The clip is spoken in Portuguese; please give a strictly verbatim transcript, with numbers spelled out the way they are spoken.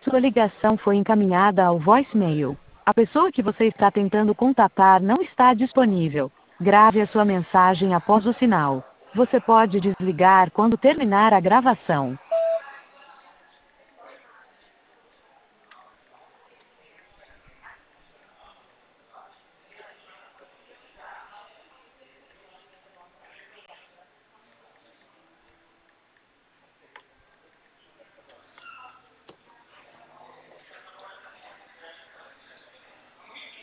Sua ligação foi encaminhada ao voicemail. A pessoa que você está tentando contatar não está disponível. Grave a sua mensagem após o sinal. Você pode desligar quando terminar a gravação.